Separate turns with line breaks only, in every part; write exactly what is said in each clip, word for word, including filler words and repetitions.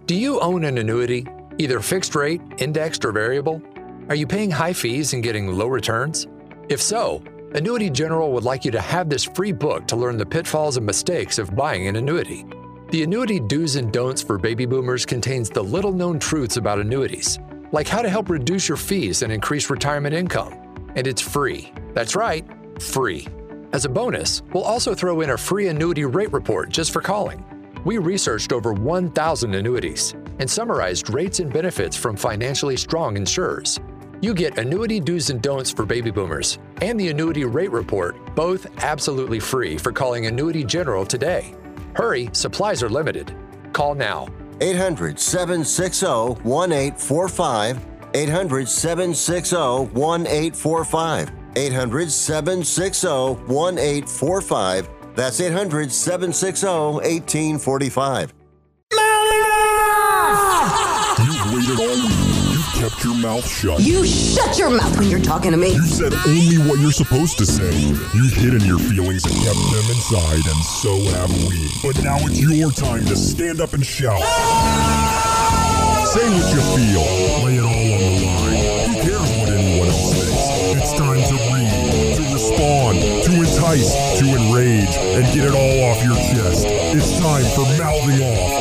Do you own an annuity, either fixed rate, indexed, or variable? Are you paying high fees and getting low returns? If so, Annuity General would like you to have this free book to learn the pitfalls and mistakes of buying an annuity. The Annuity Do's and Don'ts for Baby Boomers contains the little-known truths about annuities, like how to help reduce your fees and increase retirement income. And it's free. That's right, free. As a bonus, we'll also throw in a free annuity rate report just for calling. We researched over one thousand annuities and summarized rates and benefits from financially strong insurers. You get Annuity Do's and Don'ts for Baby Boomers and the Annuity Rate Report, both absolutely free for calling Annuity General today. Hurry, supplies are limited. Call now.
eight hundred, seven six zero, one eight four five. eight hundred, seven six zero, one eight four five. eight hundred, seven six zero, one eight four five. That's eight hundred, seven six zero, one eight four five.
You've waited all week. You've kept your mouth shut.
You shut your mouth when you're talking to me.
You said only what you're supposed to say. You've hidden your feelings and kept them inside, and so have we. But now it's your time to stand up and shout. Say what you feel. Lay it all on the line. Who cares what anyone else thinks? It's time to read, to respond, to entice, to enrage, and get it all off your chest. It's time for Mouthing Off.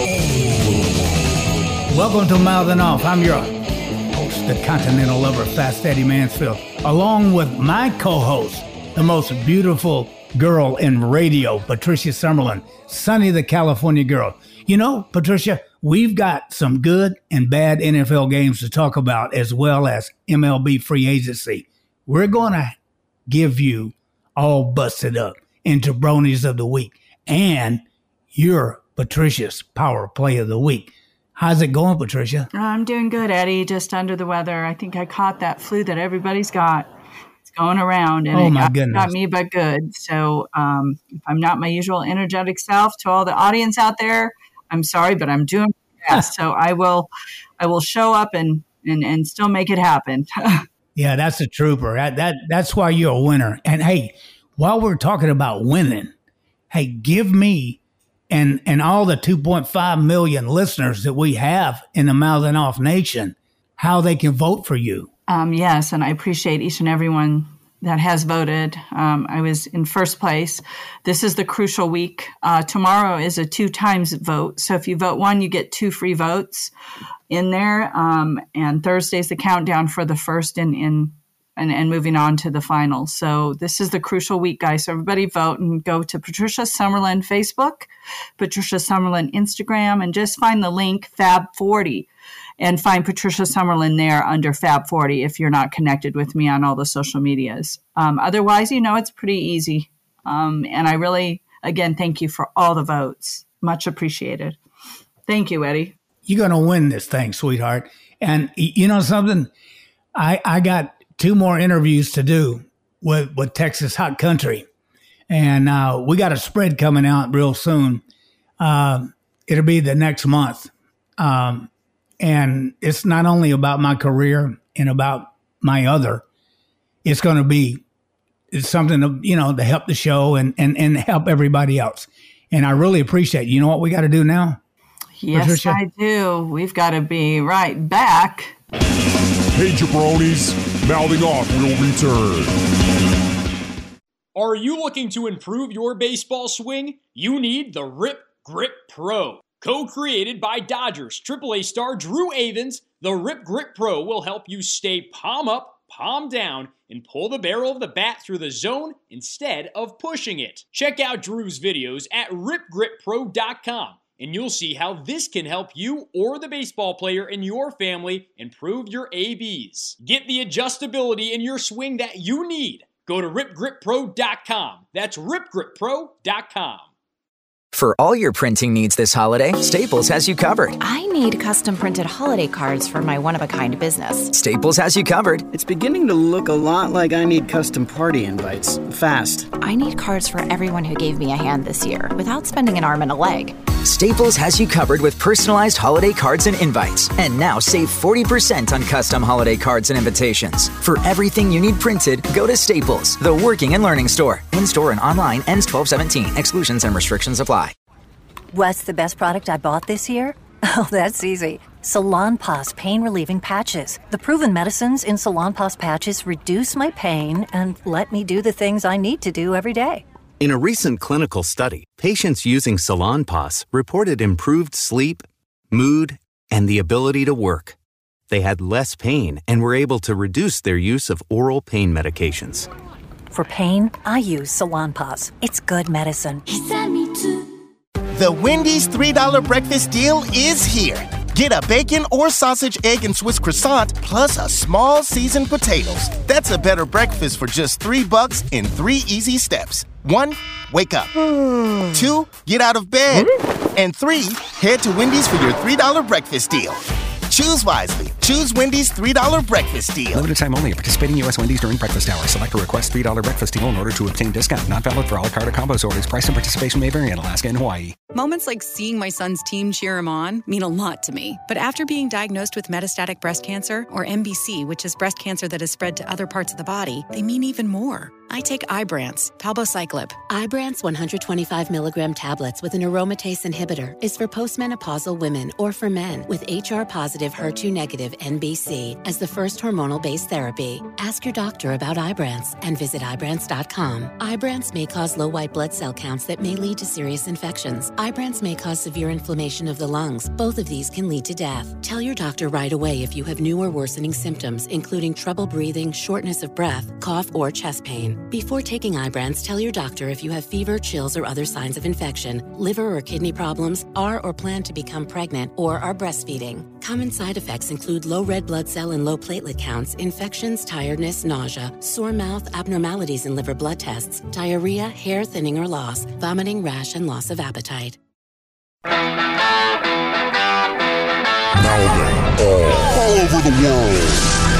Welcome to Mouthing Off. I'm your host, the Continental Lover, Fast Eddie Mansfield, along with my co-host, the most beautiful girl in radio, Patricia Summerlin, Sunny the California Girl. You know, Patricia, we've got some good and bad N F L games to talk about, as well as M L B free agency. We're going to give you all busted up into Bronies of the Week and your Patricia's Power Play of the Week. How's it going, Patricia?
I'm doing good, Eddie. Just under the weather. I think I caught that flu that everybody's got. It's going around, and
oh
it
my
got,
goodness.
got me, but good. So um, if I'm not my usual energetic self, to all the audience out there, I'm sorry, but I'm doing my best. So I will, I will show up and and and still make it happen.
Yeah, that's a trooper. That that that's why you're a winner. And hey, while we're talking about winning, hey, give me and and all the two point five million listeners that we have in the Mouthing Off Nation how they can vote for you.
Um, yes, and I appreciate each and every one that has voted. Um, I was in first place. This is the crucial week. Uh, tomorrow is a two times vote. So if you vote one, you get two free votes in there. Um, and Thursday's the countdown for the first in, in and, and moving on to the final. So this is the crucial week, guys. So everybody vote and go to Patricia Summerlin Facebook, Patricia Summerlin Instagram, and just find the link Fab forty. And find Patricia Summerlin there under Fab forty if you're not connected with me on all the social medias. Um, otherwise, you know, it's pretty easy. Um, and I really, again, thank you for all the votes. Much appreciated. Thank you, Eddie.
You're going to win this thing, sweetheart. And you know something? I, I got two more interviews to do with, with Texas Hot Country. And uh, we got a spread coming out real soon. Uh, it'll be the next month. Um And it's not only about my career and about my other, it's going to be it's something to, you know, to help the show and, and, and help everybody else. And I really appreciate it. You know what we got to do now?
Yes, Patricia? I do. We've got to be right back.
Hey, jabronis, Mouthing Off will return.
Are you looking to improve your baseball swing? You need the Rip Grip Pro. Co-created by Dodgers triple A star Drew Avans, the Rip Grip Pro will help you stay palm up, palm down, and pull the barrel of the bat through the zone instead of pushing it. Check out Drew's videos at rip grip pro dot com, and you'll see how this can help you or the baseball player in your family improve your A Bs. Get the adjustability in your swing that you need. Go to rip grip pro dot com. That's rip grip pro dot com.
For all your printing needs this holiday, Staples has you covered.
I need custom printed holiday cards for my one-of-a-kind business.
Staples has you covered.
It's beginning to look a lot like I need custom party invites. Fast.
I need cards for everyone who gave me a hand this year without spending an arm and a leg.
Staples has you covered with personalized holiday cards and invites. And now save forty percent on custom holiday cards and invitations. For everything you need printed, go to Staples, the working and learning store. In-store and online, ends twelve seventeen. Exclusions and restrictions apply.
What's the best product I bought this year? Oh, that's easy. Salonpas pain-relieving patches. The proven medicines in Salonpas patches reduce my pain and let me do the things I need to do every day.
In a recent clinical study, patients using Salonpas reported improved sleep, mood, and the ability to work. They had less pain and were able to reduce their use of oral pain medications.
For pain, I use Salonpas. It's good medicine.
The Wendy's three dollar breakfast deal is here. Get a bacon or sausage, egg, and Swiss croissant plus a small seasoned potatoes. That's a better breakfast for just three bucks in three easy steps. One, wake up. Two, get out of bed. And three, head to Wendy's for your three dollar breakfast deal. Choose wisely. Choose Wendy's three dollar breakfast deal.
Limited time only. Participating U S Wendy's during breakfast hours. Select a request three dollar breakfast deal in order to obtain discount. Not valid for all card or combos orders. Price and participation may vary in Alaska and Hawaii.
Moments like seeing my son's team cheer him on mean a lot to me. But after being diagnosed with metastatic breast cancer, or M B C, which is breast cancer that has spread to other parts of the body, they mean even more. I take Ibrance, palbociclib.
Ibrance one hundred twenty-five milligram tablets with an aromatase inhibitor is for postmenopausal women or for men with H R-positive, H E R two negative N B C as the first hormonal-based therapy. Ask your doctor about Ibrance and visit Ibrance dot com. Ibrance may cause low white blood cell counts that may lead to serious infections. Ibrance may cause severe inflammation of the lungs. Both of these can lead to death. Tell your doctor right away if you have new or worsening symptoms, including trouble breathing, shortness of breath, cough, or chest pain. Before taking Ibrance, tell your doctor if you have fever, chills, or other signs of infection, liver or kidney problems, are or plan to become pregnant, or are breastfeeding. Common side effects include low red blood cell and low platelet counts, infections, tiredness, nausea, sore mouth, abnormalities in liver blood tests, diarrhea, hair thinning or loss, vomiting, rash, and loss of appetite.
Now then, all, all over the world.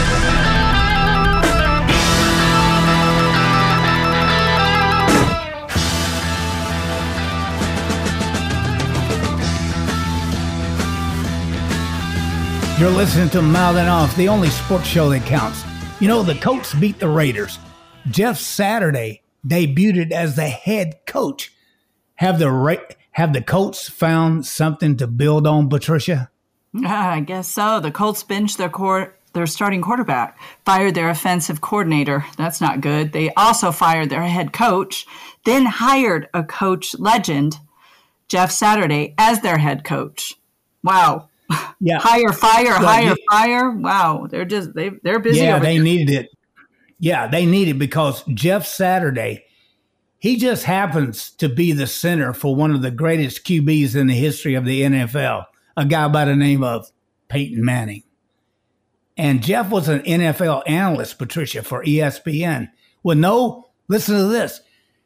You're listening to Mouthing Off, the only sports show that counts. You know, the Colts beat the Raiders. Jeff Saturday debuted as the head coach. Have the Ra- have the Colts found something to build on, Patricia?
Uh, I guess so. The Colts benched their core, their starting quarterback, fired their offensive coordinator. That's not good. They also fired their head coach, then hired a coach legend, Jeff Saturday, as their head coach. Wow. Yeah. Hire, fire, well, hire, yeah. fire. Wow. They're just, they, they're busy.
Yeah,
over
they
here.
needed it. Yeah, they needed it because Jeff Saturday, he just happens to be the center for one of the greatest Q Bs in the history of the N F L, a guy by the name of Peyton Manning. And Jeff was an N F L analyst, Patricia, for E S P N. Well, no, listen to this.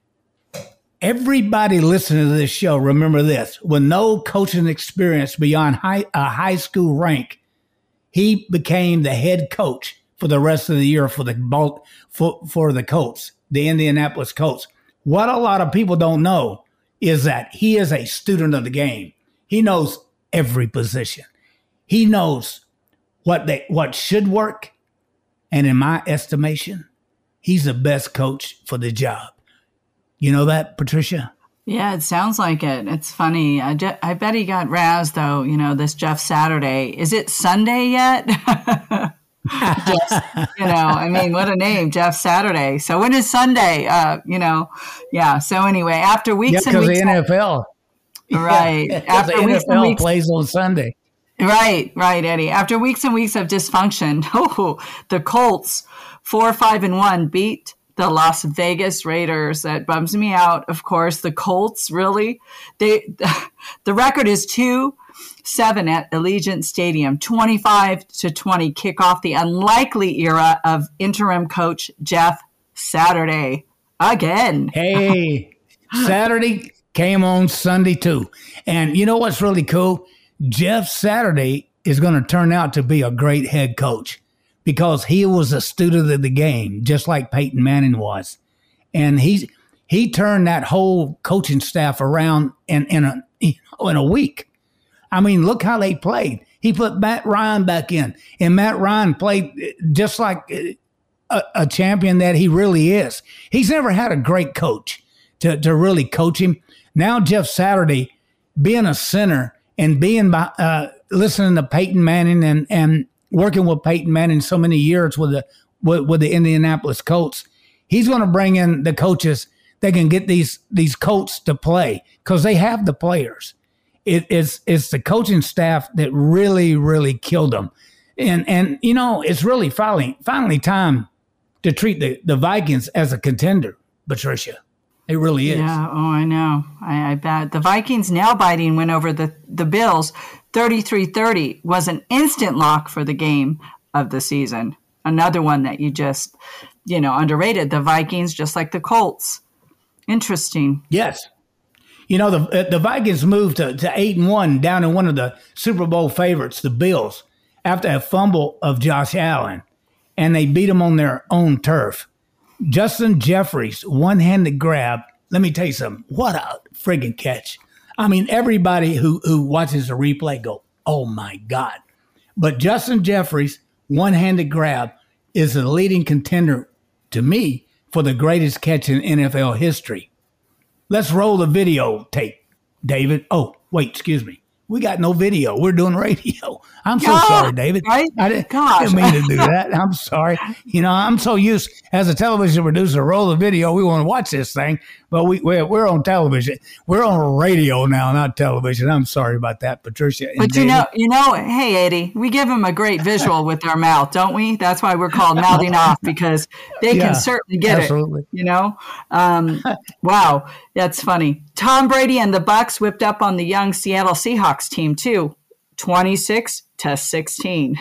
Everybody listening to this show, remember this. With no coaching experience beyond high, a high school rank, he became the head coach for the rest of the year for the for, for the Colts, the Indianapolis Colts. What a lot of people don't know is that he is a student of the game. He knows every position. He knows what they what should work, and in my estimation, he's the best coach for the job. You know that, Patricia?
Yeah, it sounds like it. It's funny. I, je- I bet he got razzed, though, you know, this Jeff Saturday. Is it Sunday yet? Just, you know, I mean, what a name, Jeff Saturday. So when is Sunday? Uh, you know, yeah. So anyway, after weeks
yeah,
and weeks.
the N F L.
Right.
Yeah,
after
the
weeks
N F L
and weeks,
plays on Sunday.
Right, right, Eddie. After weeks and weeks of dysfunction, oh, the Colts, four, five, and one, beat the Las Vegas Raiders. That bums me out. Of course, the Colts really, they, the record is two, seven at Allegiant Stadium, twenty-five to twenty, kick off the unlikely era of interim coach Jeff Saturday again.
Hey, Saturday came on Sunday too. And you know what's really cool? Jeff Saturday is going to turn out to be a great head coach, because he was a student of the game, just like Peyton Manning was. And he he turned that whole coaching staff around in, in, a, you know, in a week. I mean, look how they played. He put Matt Ryan back in, and Matt Ryan played just like a, a champion that he really is. He's never had a great coach to, to really coach him. Now Jeff Saturday, being a center and being by, uh, listening to Peyton Manning and, and working with Peyton Manning so many years with the with, with the Indianapolis Colts, he's going to bring in the coaches that can get these these Colts to play because they have the players. It, it's it's the coaching staff that really really killed them, and and you know it's really finally finally time to treat the, the Vikings as a contender, Patricia. It really is.
Yeah. Oh, I know. I, I bet the Vikings nail biting win over the the Bills, thirty-three thirty was an instant lock for the game of the season. Another one that you just you know underrated. The Vikings, just like the Colts. Interesting.
Yes. You know, the the Vikings moved to, to eight and one down in one of the Super Bowl favorites, the Bills, after a fumble of Josh Allen, and they beat them on their own turf. Justin Jeffries, one-handed grab. Let me tell you something. What a friggin' catch. I mean, everybody who, who watches the replay go, oh, my God. But Justin Jeffries, one-handed grab, is the leading contender to me for the greatest catch in N F L history. Let's roll the video tape, David. Oh, wait, excuse me. We got no video. We're doing radio. I'm so oh, sorry, David.
Right?
I didn't, I didn't mean to do that. I'm sorry. You know, I'm so used as a television producer, roll the video. We want to watch this thing, but we, we're, we're on television. We're on radio now, not television. I'm sorry about that, Patricia. And
but you
David.
know, you know, hey, Eddie, we give them a great visual with our mouth, don't we? That's why we're called mouthing off, because they yeah, can certainly get absolutely. it. You know, um, wow, that's funny. Tom Brady and the Bucs whipped up on the young Seattle Seahawks team too, twenty-six to sixteen.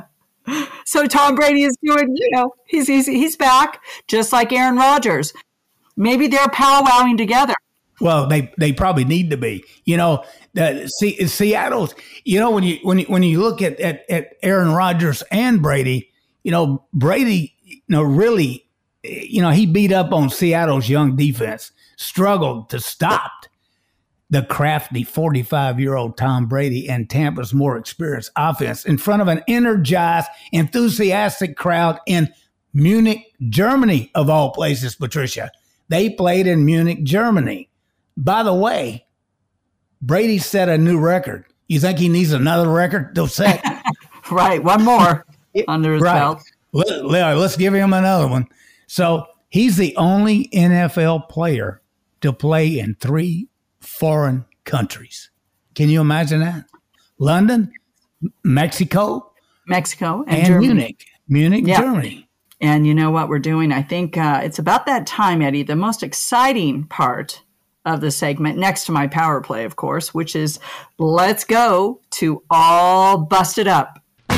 So Tom Brady is doing, you know, he's, he's he's back, just like Aaron Rodgers. Maybe they're powwowing together.
Well, they, they probably need to be. You know, the C, Seattle's. You know, when you when you, when you look at, at at Aaron Rodgers and Brady, you know, Brady, you know, really, you know, he beat up on Seattle's young defense, struggled to stop the crafty forty-five-year-old Tom Brady and Tampa's more experienced offense in front of an energized, enthusiastic crowd in Munich, Germany, of all places, Patricia. They played in Munich, Germany. By the way, Brady set a new record. You think he needs another record to set?
Right, one more under his
right.
belt.
Let, let, let's give him another one. So he's the only N F L player to play in three foreign countries. Can you imagine that? London, Mexico,
Mexico, and,
and
Germany.
Munich, Munich, yeah. Germany.
And you know what we're doing? I think uh, it's about that time, Eddie, the most exciting part of the segment, next to my power play, of course, which is let's go to All Busted Up.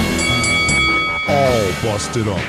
All Busted Up.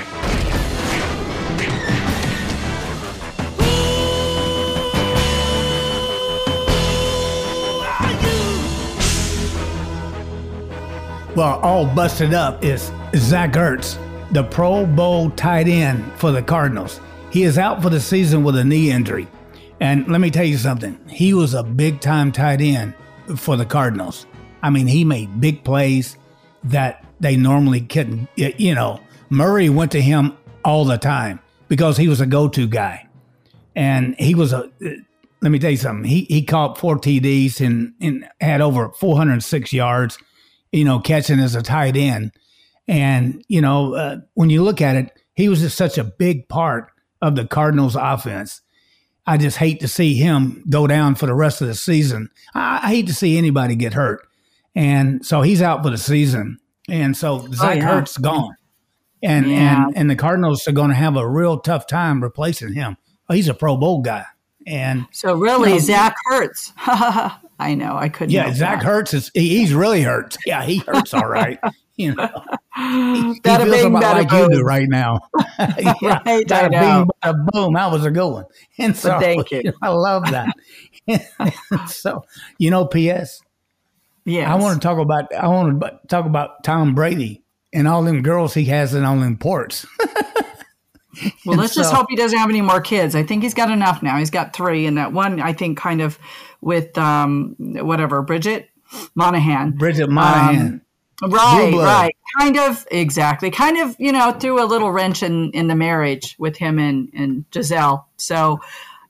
Well, all busted up is Zach Ertz, the Pro Bowl tight end for the Cardinals. He is out for the season with a knee injury. And let me tell you something. He was a big-time tight end for the Cardinals. I mean, he made big plays that they normally couldn't. You know, Murray went to him all the time because he was a go-to guy. And he was a, let me tell you something. He he caught four T Ds and, and had over four hundred six yards, you know, catching as a tight end. And, you know, uh, when you look at it, he was just such a big part of the Cardinals offense. I just hate to see him go down for the rest of the season. I, I hate to see anybody get hurt. And so he's out for the season. And so Zach oh, yeah. Ertz gone. And, yeah. and and the Cardinals are going to have a real tough time replacing him. Oh, he's a Pro Bowl guy. And
so really, you know, Zach Ertz. I know. I couldn't.
Yeah, Zach that. Hurts. Is, he, he's really hurts. Yeah, he hurts all right. You know, he, he feels bing, about like boom. You do right now. Yeah,
right, I know.
Bing, boom, that was a good one. And so,
thank you.
I love that. So, you know, P S.
Yeah,
I want to talk about. I want to talk about Tom Brady and all them girls he has in all them ports.
Well, let's so, just hope he doesn't have any more kids. I think he's got enough now. He's got three, and that one, I think, kind of with um, whatever, Bridget Monahan.
Bridget Monahan.
Um, right, right. Kind of, exactly. Kind of, you know, threw a little wrench in, in the marriage with him and, and Giselle. So,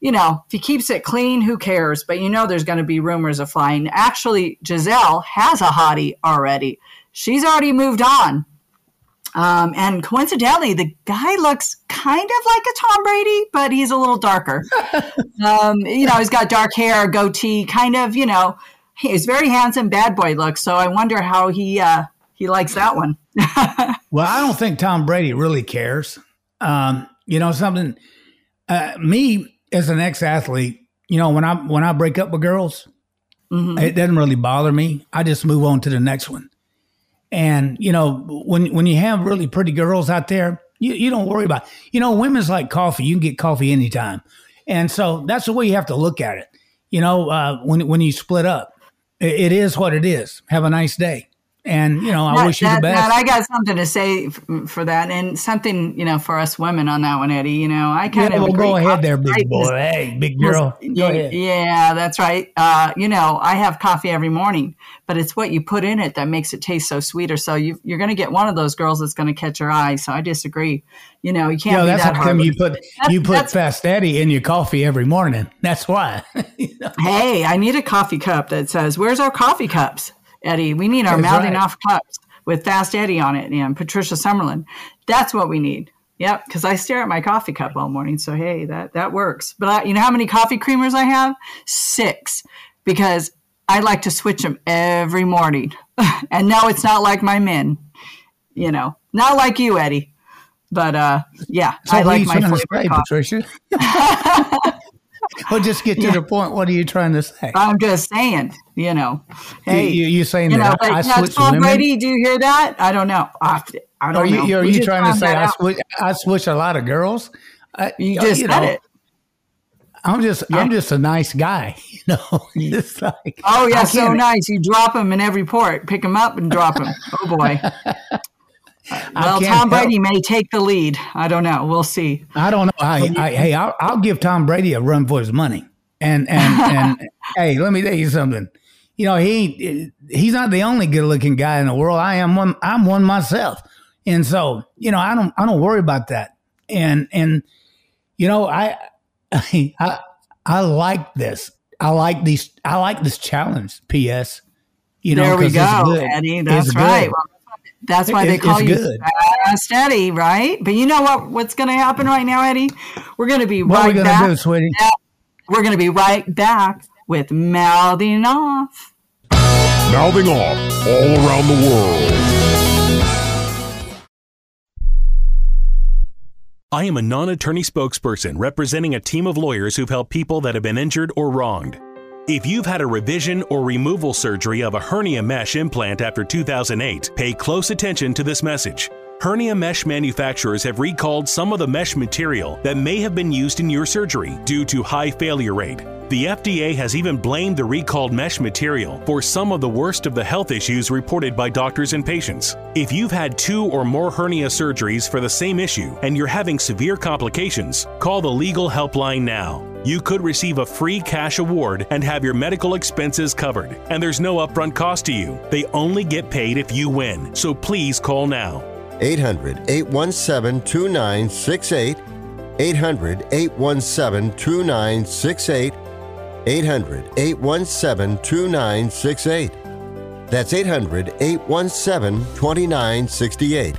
you know, if he keeps it clean, who cares? But you know there's going to be rumors of flying. Actually, Gisele has a hottie already. She's already moved on. Um, and coincidentally, the guy looks kind of like a Tom Brady, but he's a little darker. um, you know, he's got dark hair, goatee, kind of, you know, he's very handsome, bad boy look. So I wonder how he uh, he likes that one.
Well, I don't think Tom Brady really cares. Um, you know, something, uh, me as an ex-athlete, you know, when I, when I break up with girls, mm-hmm. it doesn't really bother me. I just move on to the next one. And, you know, when when you have really pretty girls out there, you, you don't worry about it. You know, women's like coffee. You can get coffee anytime. And so that's the way you have to look at it. You know, uh, when when you split up, it, it is what it is. Have a nice day. And, you know, I
that,
wish you
that,
the best.
That, I got something to say f- for that. And something, you know, for us women on that one, Eddie, you know, I kind
yeah,
of
well,
agree.
go ahead there, big boy. Hey, big girl. Go ahead.
Yeah, that's right. Uh, you know, I have coffee every morning, but it's what you put in it that makes it taste so sweet. Or so you, you're going to get one of those girls that's going to catch your eye. So I disagree. You know, you can't
yeah,
be
that's
that
how
hard.
come you put,
that's,
you put
that's,
Fast Eddie in your coffee every morning. That's why. You know?
Hey, I need a coffee cup that says, where's our coffee cups, Eddie? We need our
That's
mouthing
right.
off cups with Fast Eddie on it and Patricia Summerlin. That's what we need. Yep, because I stare at my coffee cup all morning. So, hey, that, that works. But I, you know how many coffee creamers I have? Six. Because I like to switch them every morning. And no, it's not like my men. You know, not like you, Eddie. But, uh, yeah,
So
I like my
flavor
flavor
say,
coffee.
Patricia? Well, just get to
Yeah.
the point. What are you trying to say?
I'm just saying, you know. Hey,
you, you saying
you know,
that
but,
I, I
yeah,
switch
Tom
women?
Brady, do you hear that? I don't know. I, I don't
Are you,
know.
are
We
you
just
trying to
found
say
that
I
out.
switch? I switch a lot of girls. I,
You just
you
said
know,
it.
I'm just,
Yeah.
I'm just a nice guy. You know, it's like,
Oh, yeah,
I
so
can't-
nice. You drop them in every port. Pick them up and drop them. Oh, boy. Well,
can't
Tom Brady
help-
may take the lead. I don't know. We'll see.
I don't know. I, I, hey, I'll, I'll give Tom Brady a run for his money. And and and hey, let me tell you something. You know, he he's not the only good-looking guy in the world. I am one. I'm one myself. And so, you know, I don't I don't worry about that. And and you know, I I I like this. I like these. I like this challenge. P S. You know,
there we
'cause it's
go,
good.
Eddie.
It's
That's
good.
right. Well, that's why
It-
they
it's
call you
good.
Fast Eddie, right? But you know what? What's going to happen right now, Eddie? We're going to be
What
right
are we gonna
back.
do, sweetie?
We're going to be right back with Mouthing Off.
Mouthing off all around the world.
I am a non-attorney spokesperson representing a team of lawyers who've helped people that have been injured or wronged. If you've had a revision or removal surgery of a hernia mesh implant after two thousand eight, pay close attention to this message. Hernia mesh manufacturers have recalled some of the mesh material that may have been used in your surgery due to high failure rate. The F D A has even blamed the recalled mesh material for some of the worst of the health issues reported by doctors and patients. If you've had two or more hernia surgeries for the same issue and you're having severe complications, call the legal helpline now. You could receive a free cash award and have your medical expenses covered. And there's no upfront cost to you. They only get paid if you win. So please call now.
eight hundred, eight one seven, two nine six eight. eight hundred, eight one seven, two nine six eight. eight hundred, eight one seven, two nine six eight. That's eight hundred, eight one seven, two nine six eight.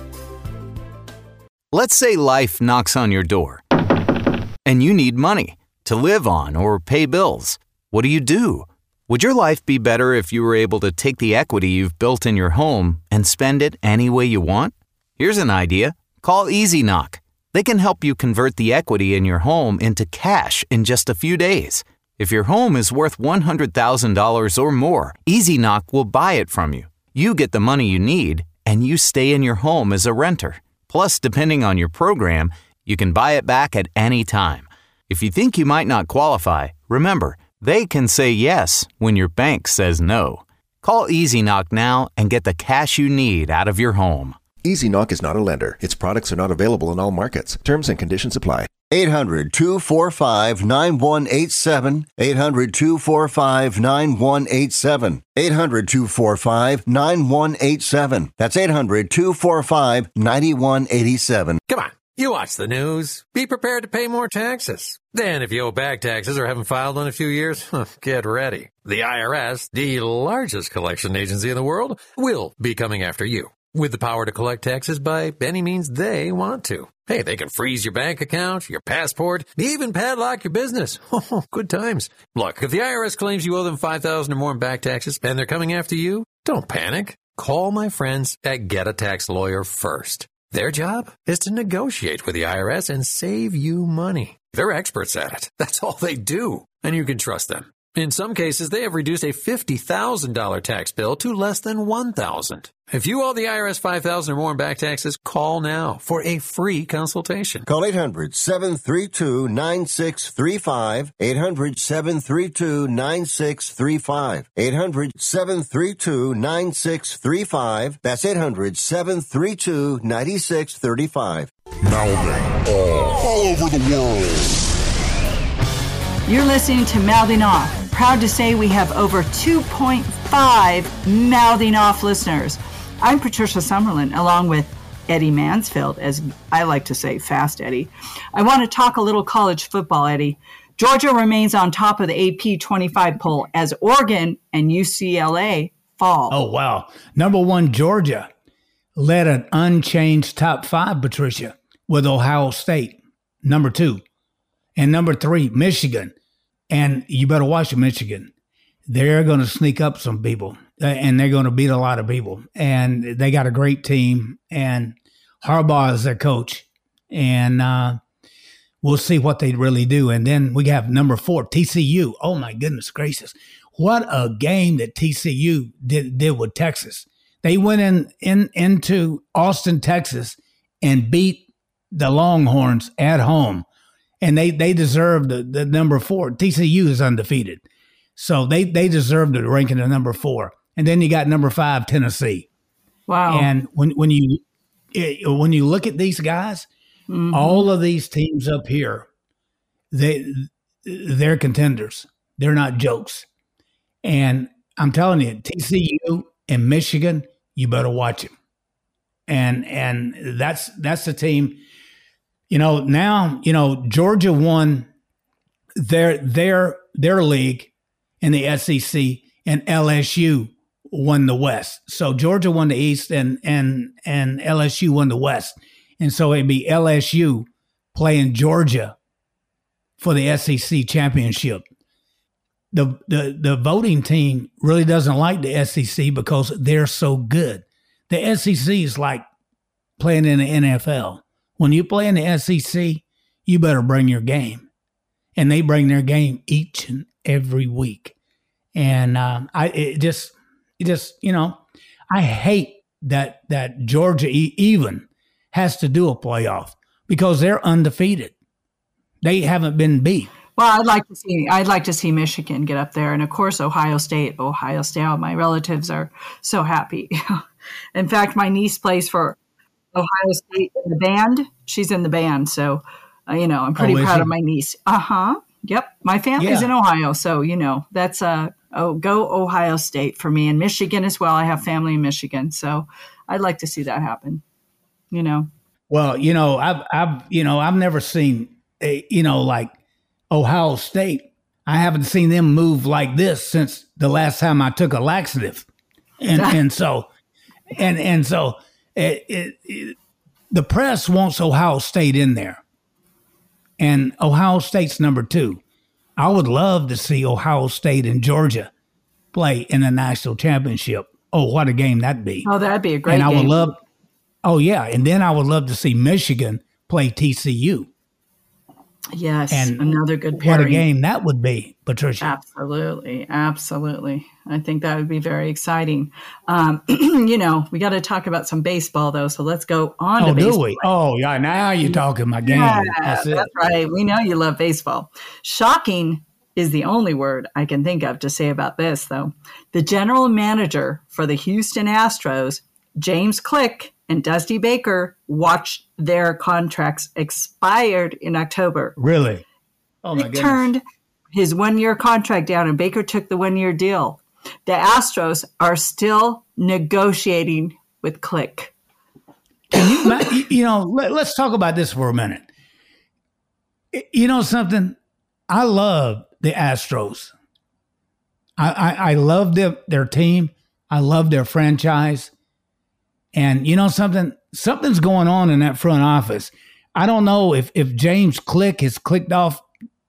Let's say life knocks on your door and you need money to live on or pay bills. What do you do? Would your life be better if you were able to take the equity you've built in your home and spend it any way you want? Here's an idea. Call EasyKnock. They can help you convert the equity in your home into cash in just a few days. If your home is worth one hundred thousand dollars or more, EasyKnock will buy it from you. You get the money you need, and you stay in your home as a renter. Plus, depending on your program, you can buy it back at any time. If you think you might not qualify, remember, they can say yes when your bank says no. Call EasyKnock now and get the cash you need out of your home.
EasyKnock is not a lender. Its products are not available in all markets. Terms and conditions apply.
eight hundred, two four five, nine one eight seven. eight hundred, two four five, nine one eight seven. eight hundred, two four five, nine one eight seven. That's eight hundred, two four five, nine one eight seven.
Come on. You watch the news. Be prepared to pay more taxes. Then if you owe back taxes or haven't filed in a few years, get ready. The I R S, the largest collection agency in the world, will be coming after you with the power to collect taxes by any means they want to. Hey, they can freeze your bank account, your passport, even padlock your business. Oh, good times. Look, if the I R S claims you owe them five thousand dollars or more in back taxes and they're coming after you, don't panic. Call my friends at Get a Tax Lawyer first. Their job is to negotiate with the I R S and save you money. They're experts at it. That's all they do. And you can trust them. In some cases, they have reduced a fifty thousand dollars tax bill to less than one thousand dollars. If you owe the I R S five thousand dollars or more in back taxes, call now for a free consultation.
Call eight hundred, seven three two, nine six three five, eight hundred, seven three two, nine six three five, eight hundred, seven three two, nine six three five. That's eight hundred, seven three two, nine six three five.
Mouthing off all over the world.
You're listening to Mouthing Off. Proud to say we have over two point five Mouthing Off listeners. I'm Patricia Summerlin, along with Eddie Mansfield, as I like to say, Fast Eddie. I want to talk a little college football, Eddie. Georgia remains on top of the A P twenty-five poll as Oregon and U C L A fall.
Oh, wow. Number one, Georgia led an unchanged top five, Patricia, with Ohio State. Number two. And number three, Michigan. And you better watch Michigan. They're going to sneak up some people, and they're going to beat a lot of people. And they got a great team, and Harbaugh is their coach. And uh, we'll see what they really do. And then we have number four, T C U. Oh, my goodness gracious. What a game that T C U did, did with Texas. They went in, in into Austin, Texas, and beat the Longhorns at home. And they, they deserve the, the number four. T C U is undefeated. So they, they deserve the ranking of number four. And then you got number five, Tennessee.
Wow.
And when, when you when you look at these guys, mm-hmm. all of these teams up here, they, they're contenders. They're not jokes. And I'm telling you, T C U and Michigan, you better watch them. And and that's that's the team. You know, now, you know, Georgia won their their their league in the S E C, and L S U won the West. So Georgia won the East, and and and L S U won the West. And so it'd be L S U playing Georgia for the S E C championship. The the the voting team really doesn't like the S E C because they're so good. The S E C is like playing in the N F L. When you play in the S E C, you better bring your game. And they bring their game each and every week. And um, I it just, it just, you know, I hate that that Georgia e- even has to do a playoff because they're undefeated. They haven't been beat.
Well, I'd like to see I'd like to see Michigan get up there, and of course Ohio State. Ohio State. Oh, my relatives are so happy. In fact, my niece plays for Ohio State in the band. She's in the band, so uh, you know I'm pretty
oh,
proud
she?
of my niece. Uh huh. Yep, my family's
Yeah.
in Ohio, so you know that's a oh go Ohio State for me, and Michigan as well. I have family in Michigan, so I'd like to see that happen. You know.
Well, you know, I've I've you know I've never seen a, you know like Ohio State. I haven't seen them move like this since the last time I took a laxative, and and so and and so. It, it, it, the press wants Ohio State in there, and Ohio State's number two. I would love to see Ohio State and Georgia play in the national championship. Oh, what a game that'd be!
Oh, that'd be a great
and I
game.
would love. Oh yeah, and then I would love to see Michigan play T C U.
Yes,
And
another good pairing.
What a game that would be, Patricia.
Absolutely, absolutely. I think that would be very exciting. Um, you know, we got to talk about some baseball, though, so let's go on
Oh,
to baseball.
do we? Oh, yeah, now you're talking my game.
Yeah,
That's it.
that's right. We know you love baseball. Shocking is the only word I can think of to say about this, though. The general manager for the Houston Astros, James Click, and Dusty Baker watched their contracts expired in October.
Really? Oh, my
Click
goodness.
turned his one-year contract down, and Baker took the one-year deal. The Astros are still negotiating with Click.
Can you, you know, let, let's talk about this for a minute. You know something? I love the Astros. I, I, I love their, their team. I love their franchise. And you know something? Something's going on in that front office. I don't know if, if James Click has clicked off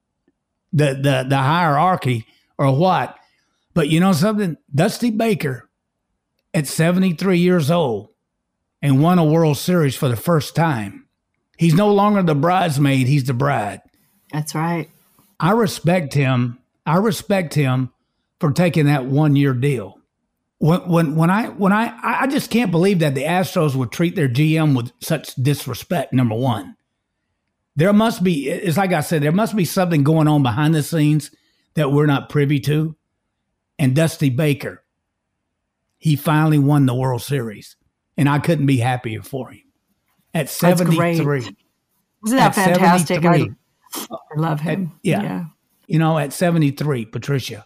the, the, the hierarchy or what. But you know something? Dusty Baker, at seventy-three years old, and won a World Series for the first time. He's no longer the bridesmaid. He's the bride.
That's right.
I respect him. I respect him for taking that one-year deal. When when when I when I I just can't believe that the Astros would treat their G M with such disrespect. Number one, there must be. It's like I said, there must be something going on behind the scenes that we're not privy to. And Dusty Baker, he finally won the World Series, and I couldn't be happier for him. At seventy-three,
isn't that fantastic? I, I love him.
At, yeah. yeah, you know, at seventy-three, Patricia.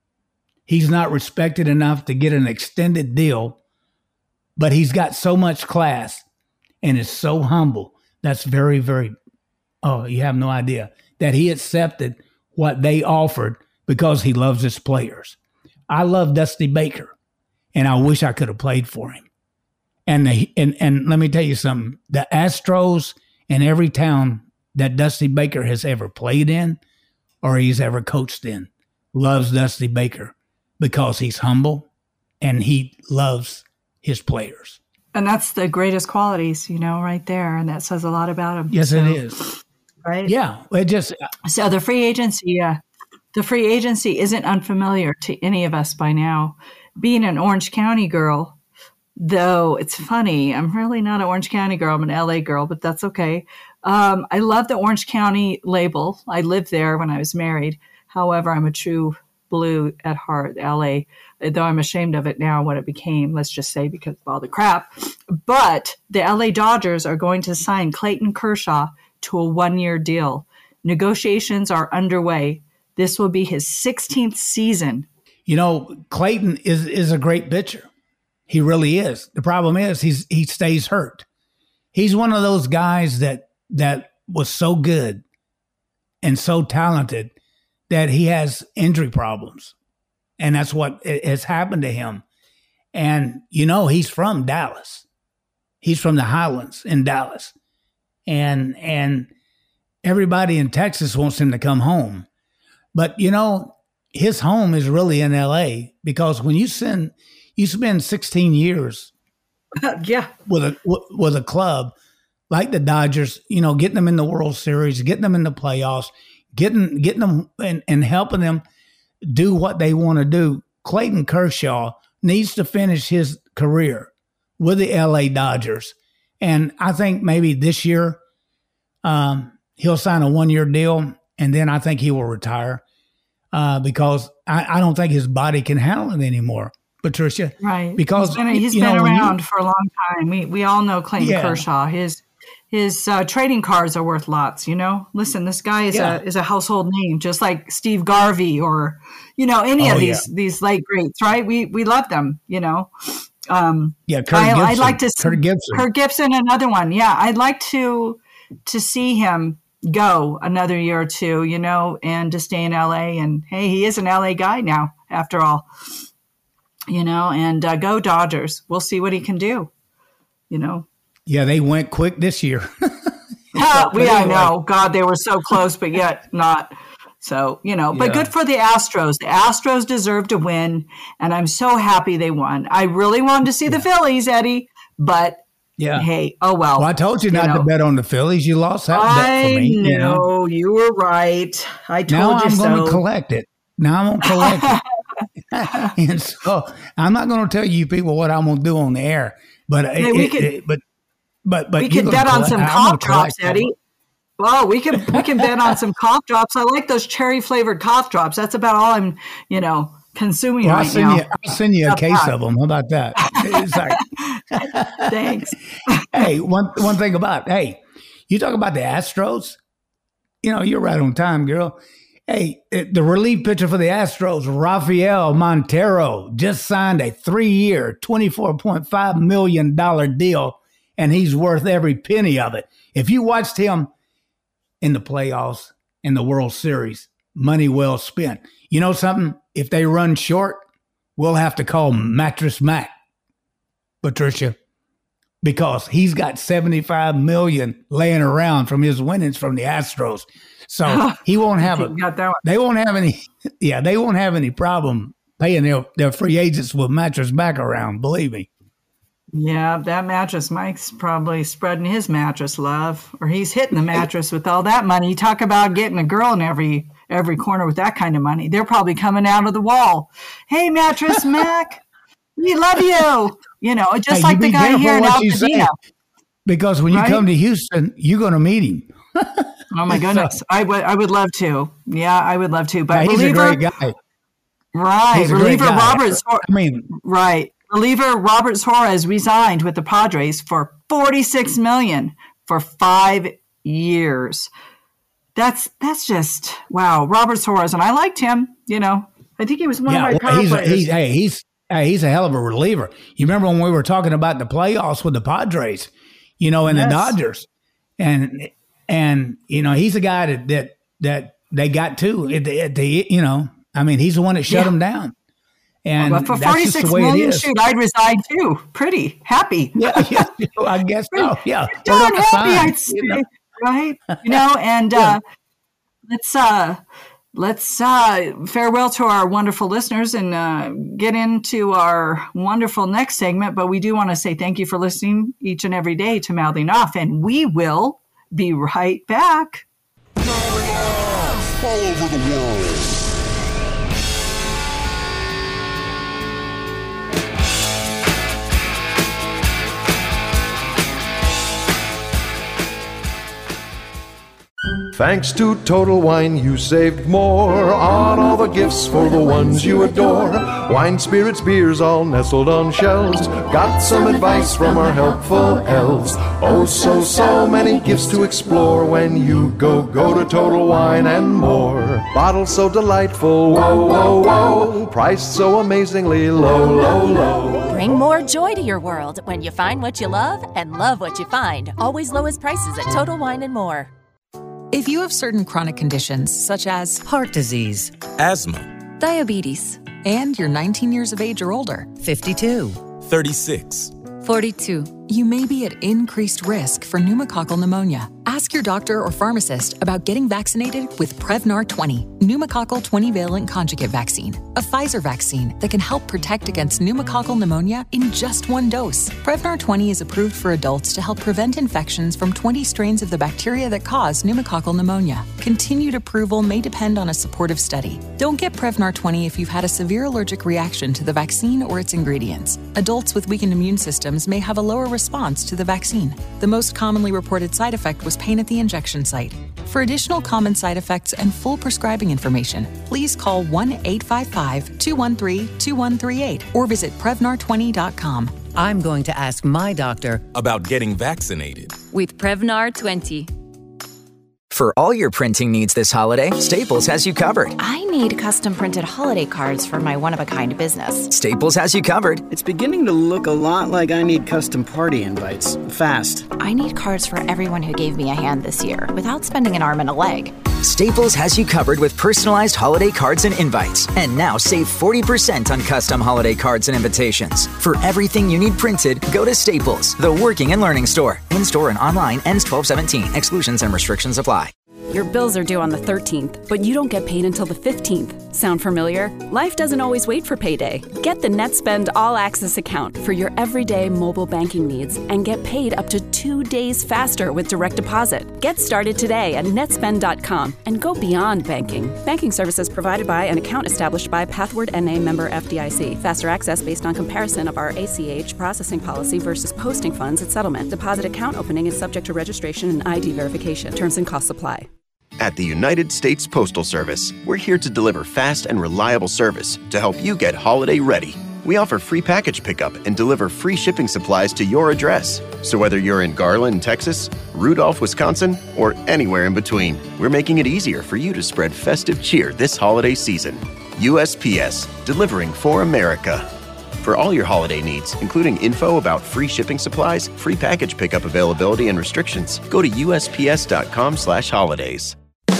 He's not respected enough to get an extended deal, but he's got so much class and is so humble. That's very, very, oh, you have no idea, that he accepted what they offered because he loves his players. I love Dusty Baker, and I wish I could have played for him. And, the, and, and let me tell you something, the Astros in every town that Dusty Baker has ever played in or he's ever coached in loves Dusty Baker. Because he's humble and he loves his players.
And that's the greatest qualities, you know, right there. And that says a lot about him.
Yes,
so,
it is.
Right?
Yeah. It just
So the free agency, uh, the free agency isn't unfamiliar to any of us by now. Being an Orange County girl, though it's funny, I'm really not an Orange County girl. I'm an L A girl, but that's okay. Um, I love the Orange County label. I lived there when I was married. However, I'm a true blue at heart, L A, though I'm ashamed of it now, what it became, let's just say, because of all the crap. But the L A Dodgers are going to sign Clayton Kershaw to a one-year deal. Negotiations are underway. This will be his sixteenth season.
You know, Clayton is is a great pitcher. He really is. The problem is he's he stays hurt. He's one of those guys that that was so good and so talented that he has injury problems. And that's what has happened to him. And, you know, he's from Dallas. He's from the Highlands in Dallas. And and everybody in Texas wants him to come home. But, you know, his home is really in L A because when you send, you spend sixteen years
yeah.
with a with a club like the Dodgers, you know, getting them in the World Series, getting them in the playoffs, Getting getting them and, and helping them do what they want to do. Clayton Kershaw needs to finish his career with the L A Dodgers. And I think maybe this year um, he'll sign a one-year deal, and then I think he will retire uh, because I, I don't think his body can handle it anymore, Patricia.
Right.
Because
he's been, he's
you
been
know,
around
you,
for a long time. We, we all know Clayton
yeah.
Kershaw. His His uh, trading cards are worth lots, you know. Listen, this guy is
yeah.
a is a household name, just like Steve Garvey or, you know, any
oh,
of these
yeah.
these late greats, right? We we love them, you know. Um,
yeah, Kurt
I,
Gibson.
I'd like to see
Kurt Gibson.
Kurt Gibson, another one. Yeah, I'd like to to see him go another year or two, you know, and to stay in L A. And hey, he is an L A guy now, after all, you know. And uh, go Dodgers. We'll see what he can do, you know.
Yeah, they went quick this year.
uh, we, I know. God, they were so close, but yet not. So, you know, but
Yeah.
good for the Astros. The Astros deserve to win, and I'm so happy they won. I really wanted to see the Phillies, Eddie, but
Yeah.
hey, oh well.
Well, I told you,
You
not
know.
to bet on the Phillies. You lost that bet
I
for me.
know,
You know?
you were right. I told
Now
you
I'm
so.
going to collect it. Now I'm going to collect it. And so I'm not going to tell you people what I'm going to do on the air. But
Hey,
it,
we
it,
could-
it- but but but
we
you're
could
gonna
bet on
collect-
some
I'm
cough
gonna collect
drops,
that
Eddie.
one.
Well, we can we can bet on some cough drops. I like those cherry flavored cough drops. That's about all I'm, you know, consuming
Well, I'll
right
send
now.
you. I'll send you a
About
case
that.
of them. How about that? It's like,
Thanks.
hey, one one thing about hey, you talk about the Astros. You know, you're right on time, girl. Hey, it- the relief pitcher for the Astros, Rafael Montero, just signed a three-year, twenty-four point five million dollars deal, and he's worth every penny of it. If you watched him in the playoffs, in the World Series, money well spent. You know something? If they run short, we'll have to call Mattress Mac, Patricia, because he's got seventy-five million dollars laying around from his winnings from the Astros. So he won't have a,
got that one.
They won't have any. Yeah, they won't have any problem paying their, their free agents with Mattress Mac around. Believe me.
Yeah, that mattress, Mike's probably spreading his mattress love, or he's hitting the mattress with all that money. You talk about getting a girl in every every corner with that kind of money. They're probably coming out of the wall. Hey, Mattress Mac, we love you. You know, just
hey,
like the guy here in Altadena.
Because when you right? come to Houston, you're going to meet him.
Oh my goodness, so, I would I would love to. Yeah, I would love to. But
yeah, he's
reliever,
a great guy.
Right,
he's a
reliever
great guy.
Roberts.
I mean,
right. Reliever Robert Suarez resigned with the Padres for forty-six million dollars for five years. That's that's just wow, Robert Suarez, and I liked him. You know, I think he was one
yeah,
of my
well,
power
he's,
players.
He's, hey, he's hey, he's a hell of a reliever. You remember when we were talking about the playoffs with the Padres, you know, and yes. the Dodgers, and and you know he's a guy that that, that they got to at the, at the you know, I mean he's the one that shut yeah. them down. And
well, for forty-six million, shoot, I'd resign too. Pretty happy.
Yeah, yeah, I guess so. Yeah,
darn happy, fine, I'd say, you know? Right? You know, and yeah. uh, let's uh, let's uh, farewell to our wonderful listeners and uh, get into our wonderful next segment. But we do want to say thank you for listening each and every day to Mouthing Off, and we will be right back.
Mouthing Off all over the world.
Thanks to Total Wine, you saved more on all the gifts for the ones you adore. Wine, spirits, beers, all nestled on shelves. Got some advice from our helpful elves. Oh, so, so many gifts to explore when you go, go to Total Wine and More. Bottles so delightful, whoa, whoa, whoa. Priced so amazingly low, low, low.
Bring more joy to your world when you find what you love and love what you find. Always lowest prices at Total Wine and More.
If you have certain chronic conditions, such as
heart disease,
asthma,
diabetes, and you're nineteen years of age or older,
fifty-two,
thirty-six,
forty-two, you may be at increased risk for pneumococcal pneumonia. Ask your doctor or pharmacist about getting vaccinated with Prevnar twenty, pneumococcal twenty-valent conjugate vaccine, a Pfizer vaccine that can help protect against pneumococcal pneumonia in just one dose. Prevnar twenty is approved for adults to help prevent infections from twenty strains of the bacteria that cause pneumococcal pneumonia. Continued approval may depend on a supportive study. Don't get Prevnar twenty if you've had a severe allergic reaction to the vaccine or its ingredients. Adults with weakened immune systems may have a lower response to the vaccine. The most commonly reported side effect was pain at the injection site. For additional common side effects and full prescribing information, please call one eight five five, two one three, two one three eight or visit Prevnar twenty dot com.
I'm going to ask my doctor
about getting vaccinated
with Prevnar twenty.
For all your printing needs this holiday, Staples has you covered.
I need custom printed holiday cards for my one-of-a-kind business.
Staples has you covered.
It's beginning to look a lot like I need custom party invites. Fast.
I need cards for everyone who gave me a hand this year without spending an arm and a leg.
Staples has you covered with personalized holiday cards and invites. And now save forty percent on custom holiday cards and invitations. For everything you need printed, go to Staples, the working and learning store. In-store and online, ends twelve seventeen. Exclusions and restrictions apply.
Your bills are due on the thirteenth, but you don't get paid until the fifteenth. Sound familiar? Life doesn't always wait for payday. Get the NetSpend All Access account for your everyday mobile banking needs and get paid up to two days faster with direct deposit. Get started today at netspend dot com and go beyond banking. Banking services provided by an account established by Pathward N A member F D I C. Faster access based on comparison of our A C H processing policy versus posting funds at settlement. Deposit account opening is subject to registration and I D verification. Terms and costs apply.
At the United States Postal Service, we're here to deliver fast and reliable service to help you get holiday ready. We offer free package pickup and deliver free shipping supplies to your address. So whether you're in Garland, Texas, Rudolph, Wisconsin, or anywhere in between, we're making it easier for you to spread festive cheer this holiday season. U S P S, delivering for America. For all your holiday needs, including info about free shipping supplies, free package pickup availability, and restrictions, go to U S P S dot com slash holidays.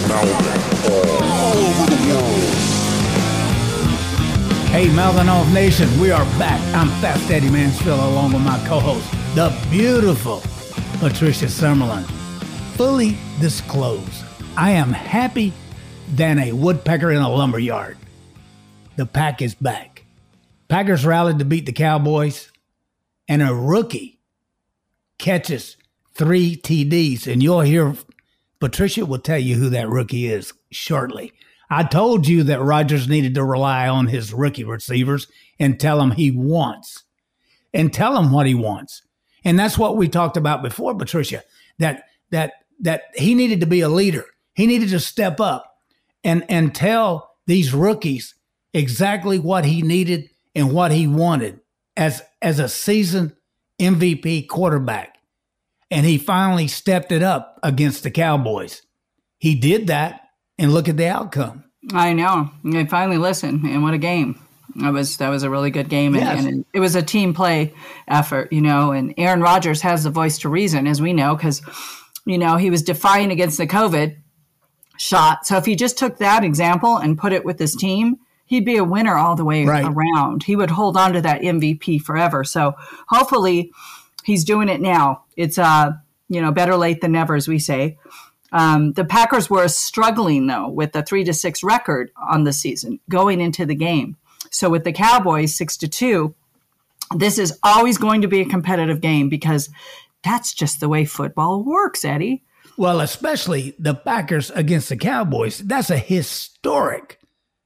Hey, Mouthing Off Nation, we are back. I'm Fast Eddie Mansfield along with my co-host, the beautiful Patricia Summerlin. Fully disclosed, I am happy than a woodpecker in a lumber yard. The pack is back. Packers rallied to beat the Cowboys, and a rookie catches three T Ds, and you'll hear Patricia will tell you who that rookie is shortly. I told you that Rodgers needed to rely on his rookie receivers and tell him he wants. And tell him what he wants. And that's what we talked about before, Patricia, that that that he needed to be a leader. He needed to step up and, and tell these rookies exactly what he needed and what he wanted as, as a seasoned M V P quarterback. And he finally stepped it up against the Cowboys. He did that. And look at the outcome.
I know. They finally listened, and what a game. That was that was a really good game, and, yes. and it was a team play effort, you know, and Aaron Rodgers has the voice to reason, as we know, because, you know, he was defiant against the COVID shot. So if he just took that example and put it with his team, he'd be a winner all the way right. around. He would hold on to that M V P forever. So hopefully he's doing it now. It's, uh, you know, better late than never, as we say. Um, the Packers were struggling, though, with a three to six record on the season going into the game. So with the Cowboys, six to two, this is always going to be a competitive game because that's just the way football works, Eddie.
Well, especially the Packers against the Cowboys. That's a historic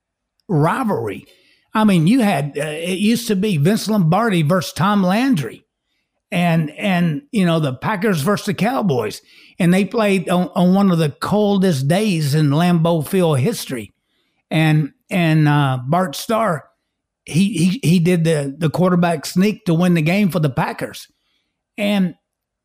rivalry. I mean, you had, uh, it used to be Vince Lombardi versus Tom Landry. And, and you know, the Packers versus the Cowboys. And they played on, on one of the coldest days in Lambeau Field history. And and uh, Bart Starr, he he he did the, the quarterback sneak to win the game for the Packers. And,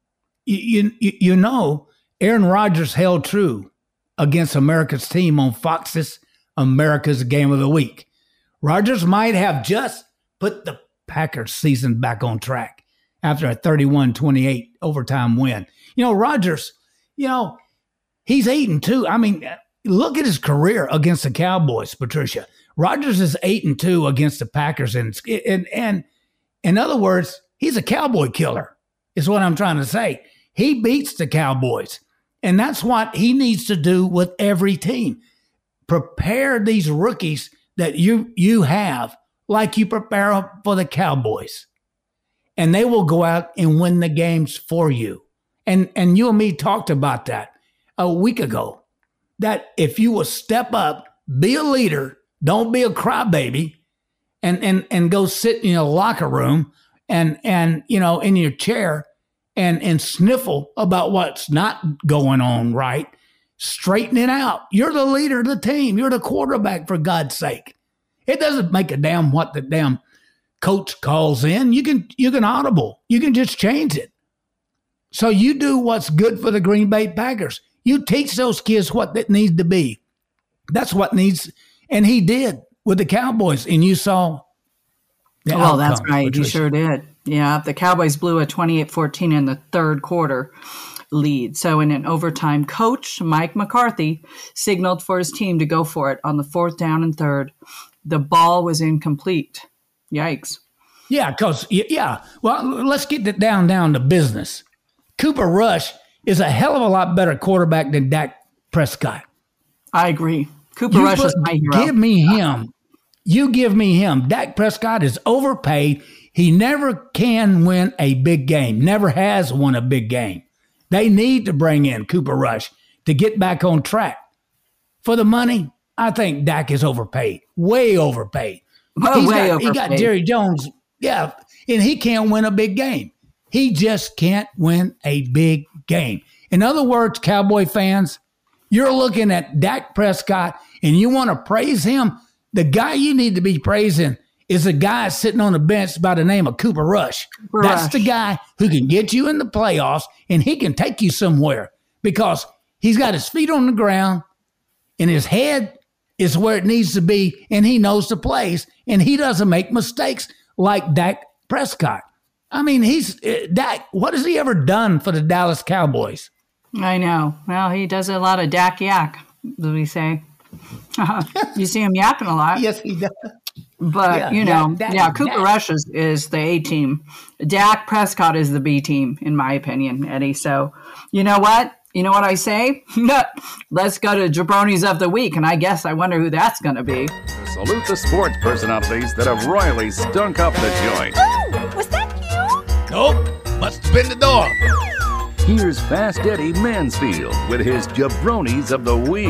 you, you, you know, Aaron Rodgers held true against America's team on Fox's America's Game of the Week. Rodgers might have just put the Packers season back on track after a thirty-one twenty-eight overtime win. You know, Rodgers, you know, he's eight and two. I mean, look at his career against the Cowboys, Patricia. Rodgers is eight and two against the Packers. And, and, and in other words, he's a Cowboy killer, is what I'm trying to say. He beats the Cowboys. And that's what he needs to do with every team. Prepare these rookies that you, you have like you prepare them for the Cowboys. And they will go out and win the games for you. And and you and me talked about that a week ago, that if you will step up, be a leader, don't be a crybaby, and and and go sit in your locker room and and you know in your chair and and sniffle about what's not going on right, straighten it out. You're the leader of the team. You're the quarterback, for God's sake. It doesn't make a damn what the damn coach calls in. You can you can audible. You can just change it. So you do what's good for the Green Bay Packers. You teach those kids what that needs to be. That's what needs, and he did with the Cowboys. And you saw the
well,
outcome,
that's right.
Patricia.
He sure did. Yeah, the Cowboys blew a twenty-eight fourteen in the third quarter lead. So in an overtime, Coach Mike McCarthy signaled for his team to go for it on the fourth down and third. The ball was incomplete. Yikes.
Yeah, because, yeah. Well, let's get it down, down to business. Cooper Rush is a hell of a lot better quarterback than Dak Prescott.
I agree. Cooper
you
Rush
put,
is my hero.
Give me him. You give me him. Dak Prescott is overpaid. He never can win a big game. Never has won a big game. They need to bring in Cooper Rush to get back on track. For the money, I think Dak is overpaid. Way overpaid.
Oh,
He's
way
got,
overpaid.
He got Jerry Jones. Yeah, and he can't win a big game. He just can't win a big game. In other words, Cowboy fans, you're looking at Dak Prescott and you want to praise him. The guy you need to be praising is a guy sitting on the bench by the name of Cooper Rush.
Rush.
That's the guy who can get you in the playoffs and he can take you somewhere because he's got his feet on the ground and his head is where it needs to be and he knows the plays and he doesn't make mistakes like Dak Prescott. I mean, he's uh, Dak. What has he ever done for the Dallas Cowboys?
I know. Well, he does a lot of Dak yak, as we say. You see him yapping a lot.
Yes, he does.
But,
Yeah,
you know,
Dak- Dak-
yeah, Cooper
Dak.
Rush is, is the A team. Dak Prescott is the B team, in my opinion, Eddie. So, you know what? You know what I say? Let's go to Jabronis of the Week, and I guess I wonder who that's going to be.
Salute the sports personalities that have royally stunk up the joint.
Oh, was that you?
Nope, must have been the dog.
Here's Fast Eddie Mansfield with his Jabronis of the Week.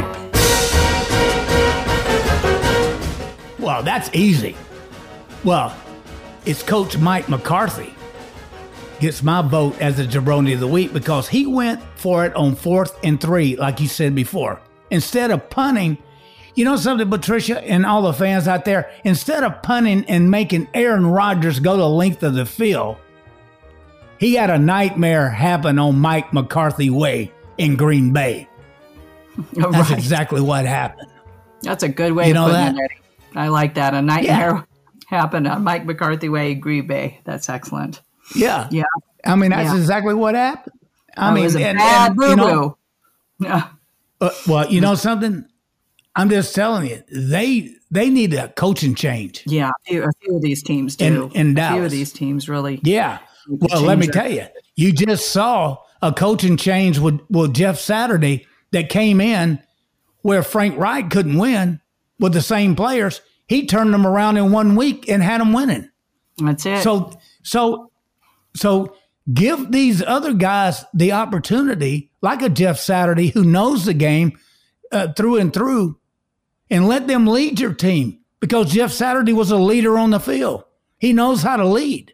Well, that's easy. Well, it's Coach Mike McCarthy gets my vote as the Jabroni of the Week because he went for it on fourth and three, like you said before. Instead of punting, you know something, Patricia, and all the fans out there, instead of punting and making Aaron Rodgers go the length of the field, he had a nightmare happen on Mike McCarthy Way in Green Bay.
Oh,
That's
right.
exactly what happened.
That's a good way
You
of
know
putting
that?
it, Eddie. I like that. A nightmare happened on Mike McCarthy Way, Green Bay. That's excellent.
Yeah.
Yeah.
I mean, that's
Yeah.
exactly what happened. I
That
mean,
was a
and,
bad
and, you know,
boo-boo. Yeah.
uh, well, you know something? I'm just telling you, they they need a coaching change.
Yeah, a few, a few of these teams do.
In- in
a few
Dallas.
of these teams really.
Yeah.
need to
Well, let me
change their-
tell you, you just saw a coaching change with, with Jeff Saturday that came in where Frank Wright couldn't win with the same players. He turned them around in one week and had them winning.
That's it.
So, so, so give these other guys the opportunity, like a Jeff Saturday who knows the game uh, through and through, and let them lead your team because Jeff Saturday was a leader on the field. He knows how to lead.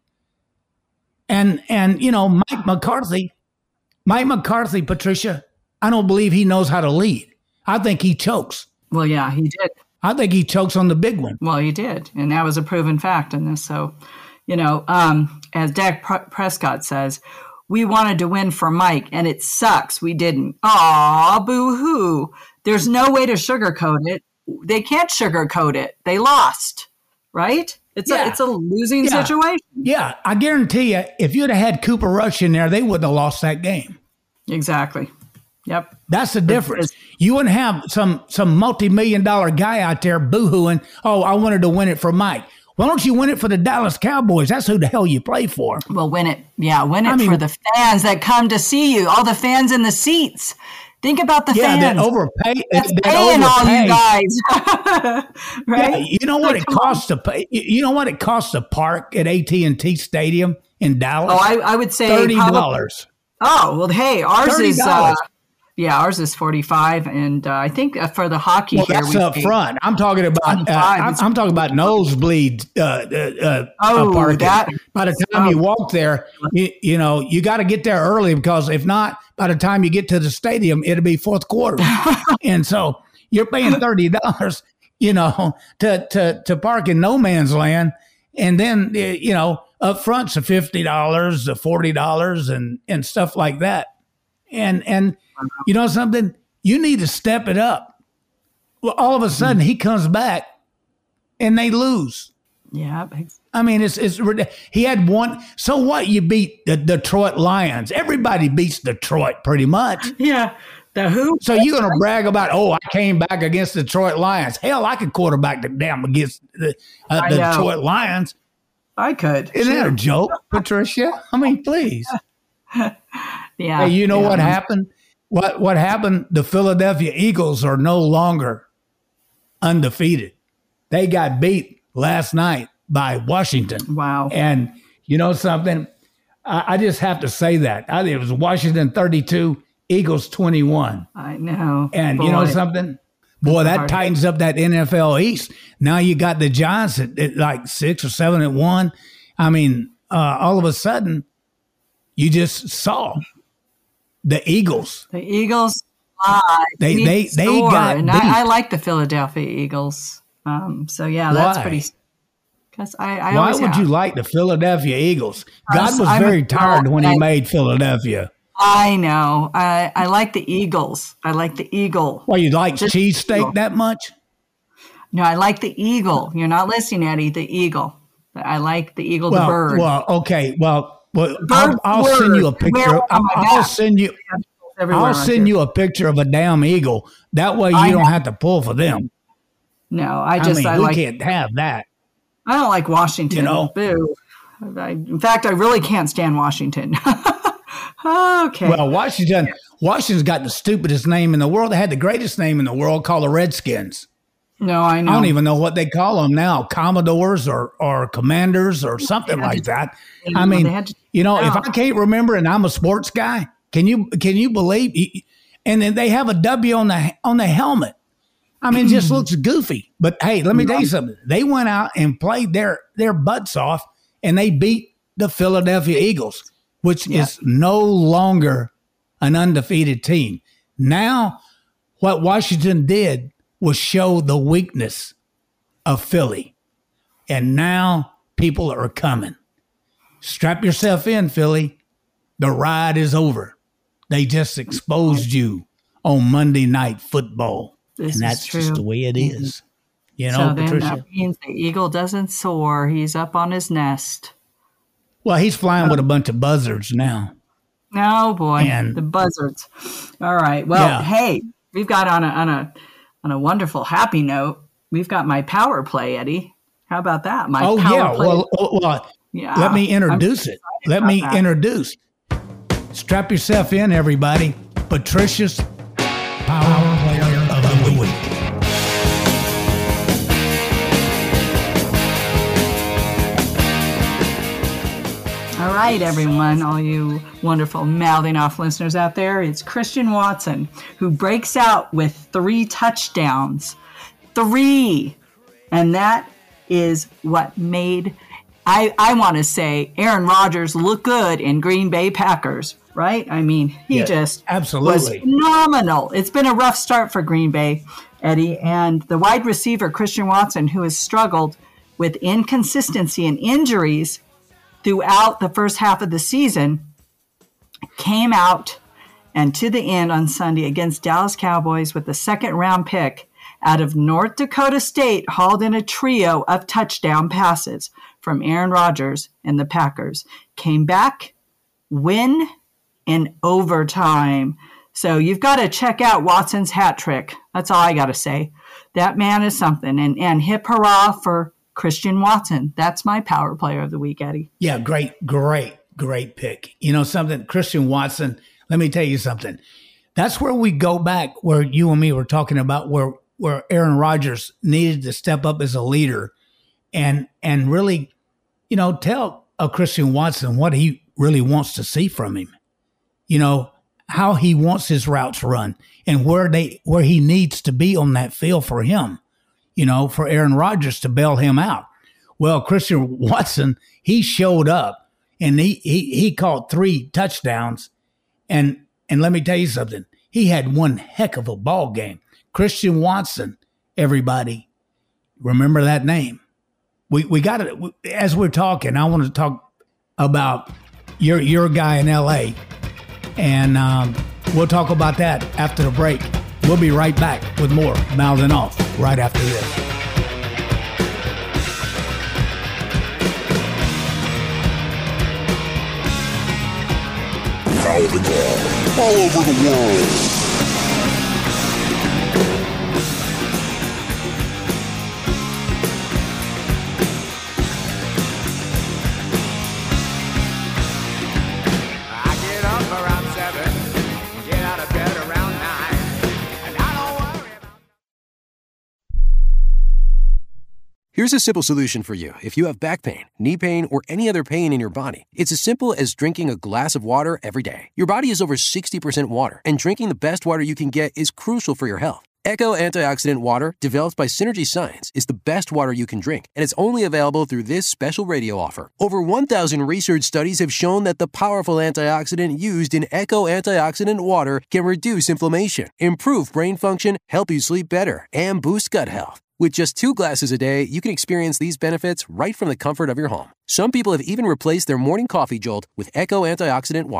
And, and you know, Mike McCarthy, Mike McCarthy, Patricia, I don't believe he knows how to lead. I think he chokes.
Well, yeah, he did.
I think he chokes on the big one.
Well, he did. And that was a proven fact in this. So, you know, um, as Dak Pre- Prescott says, we wanted to win for Mike, and it sucks we didn't. Aw, boo-hoo. There's no way to sugarcoat it. They can't sugarcoat it. They lost, right? It's
Yeah.
a it's a losing
Yeah.
situation.
Yeah, I guarantee you, if you'd have had Cooper Rush in there, they wouldn't have lost that game.
Exactly. Yep.
That's the difference. You wouldn't have some some multi-million dollar guy out there boo-hooing, oh, I wanted to win it for Mike. Why don't you win it for the Dallas Cowboys? That's who the hell you play for.
Well, win it. Yeah, win it
I mean-
for the fans that come to see you, all the fans in the seats. Think about the
Yeah,
fans.
that overpay.
That's
that
paying all you
overpay.
guys. Right?
Yeah, you know what
Like,
it
come on.
costs to pay. You know what it costs to park at A T and T Stadium in Dallas?
Oh, I, I would say
thirty
probably-
dollars.
Oh, well, hey, ours is uh,
thirty dollars.
yeah, ours is forty-five, and uh, I think uh, for the hockey
Well,
here
that's
we
up
pay-
front. I'm talking about. Uh,
twenty-five.
I'm, I'm talking about nosebleed. Uh, uh, uh,
Oh,
uh, parking.
that-
By the time you walk there, you, you know you got to get there early because if not, by the time you get to the stadium, it'll be fourth quarter, and so you're paying thirty dollars, you know, to to to park in no man's land, and then uh, you know up front's a fifty dollars, a forty dollars, and and stuff like that, and and you know something, you need to step it up. Well, all of a sudden he comes back, and they lose.
Yeah.
I mean, it's it's rid- he had one. So what? You beat the Detroit Lions. Everybody beats Detroit pretty much.
Yeah. The who?
So you're gonna brag about? Oh, I came back against the Detroit Lions. Hell, I could quarterback the damn against the, uh,
I
the
know.
Detroit Lions.
I could.
Isn't that a
Shoot.
joke, Patricia? I mean, please.
Yeah.
Hey, you know
yeah.
what happened? What what happened? The Philadelphia Eagles are no longer undefeated. They got beat last night by Washington.
Wow.
And you know something? I, I just have to say that. I think it was Washington thirty-two, Eagles twenty-one.
I know.
And you know
Boy.
something? Boy, that
hard.
tightens up that N F L East. Now you got the Giants at, at like six or seven at one. I mean, uh, all of a sudden, you just saw the Eagles.
The Eagles live.
They-
need
they-
to
they
score.
got
and
beat.
I, I like the Philadelphia Eagles. Um, so yeah, that's
Why?
pretty. Because I, I
Why
always
would
have.
you like the Philadelphia Eagles? God
I'm-
was
I'm a
very tired
girl,
when he
and I-
made Philadelphia.
I know. I, I like the Eagles. I like the Eagle.
Well, you like
Just
cheesesteak
Eagle.
that much?
No, I like the Eagle. You're not listening, Eddie. The Eagle. I like the eagle,
well,
the bird.
Well, okay. Well, well I'll, I'll send you a picture. I'll, I'll send you. I'll send you a picture of a damn eagle. That way you I don't have to pull for them.
No, I just
I mean,
I
we
like,
can't have that.
I don't like Washington.
You know,
boo. I, in fact, I really can't stand Washington. Okay.
Well, Washington, Washington's got the stupidest name in the world. They had the greatest name in the world, called the Redskins.
No, I know.
I don't even know what they call them now, Commodores or or Commanders or something like that. I mean, to, you know, if I can't remember, and I'm a sports guy, can you can you believe? And then they have a W on the on the helmet. I mean, it just looks goofy. But hey, let me tell you something. They went out and played their their butts off, and they beat the Philadelphia Eagles, which yeah. is no longer an undefeated team. Now, what Washington did was show the weakness of Philly. And now people are coming. Strap yourself in, Philly. The ride is over. They just exposed you on Monday Night Football.
This
and that's
is true.
just the way it is. You know,
so then
Patricia.
That means the eagle doesn't soar. He's up on his nest.
Well, he's flying with a bunch of buzzards now.
Oh boy,
and,
the buzzards. All right. Well,
yeah.
hey, we've got on a on a on a wonderful happy note. We've got my power play, Eddie. How about that? My
oh
power
yeah.
play.
Well, well,
yeah.
Let me introduce it. Let me
that.
introduce. Strap yourself in, everybody. Patricia's Power Player of the Week.
All right, everyone, all you wonderful mouthing off listeners out there, it's Christian Watson, who breaks out with three touchdowns. Three! And that is what made, I, I want to say, Aaron Rodgers look good in Green Bay Packers, right? I mean, he
yeah,
just
absolutely.
was phenomenal. It's been a rough start for Green Bay, Eddie, and the wide receiver, Christian Watson, who has struggled with inconsistency and injuries throughout the first half of the season, came out and to the end on Sunday against Dallas Cowboys with the second round pick out of North Dakota State, hauled in a trio of touchdown passes from Aaron Rodgers and the Packers. Came back, win in overtime. So you've got to check out Watson's hat trick. That's all I got to say. That man is something. And, and hip hurrah for Christian Watson. That's my power player of the week, Eddie.
Yeah, great, great, great pick. You know something, Christian Watson, let me tell you something. That's where we go back where you and me were talking about where, where Aaron Rodgers needed to step up as a leader and and really, you know, tell a Christian Watson what he really wants to see from him. You know, how he wants his routes run and where they where he needs to be on that field for him. You know, for Aaron Rodgers to bail him out. Well, Christian Watson, he showed up and he he he caught three touchdowns. And and let me tell you something. He had one heck of a ball game. Christian Watson, everybody, remember that name. We we got it. As we're talking, I want to talk about your your guy in L A. And um, we'll talk about that after the break. We'll be right back with more Mouthing Off right after this.
Mouthing Off all over the world.
Here's a simple solution for you if you have back pain, knee pain, or any other pain in your body. It's as simple as drinking a glass of water every day. Your body is over sixty percent water, and drinking the best water you can get is crucial for your health. Echo Antioxidant Water, developed by Synergy Science, is the best water you can drink, and it's only available through this special radio offer. Over one thousand research studies have shown that the powerful antioxidant used in Echo Antioxidant Water can reduce inflammation, improve brain function, help you sleep better, and boost gut health. With just two glasses a day, you can experience these benefits right from the comfort of your home. Some people have even replaced their morning coffee jolt with Echo Antioxidant Water.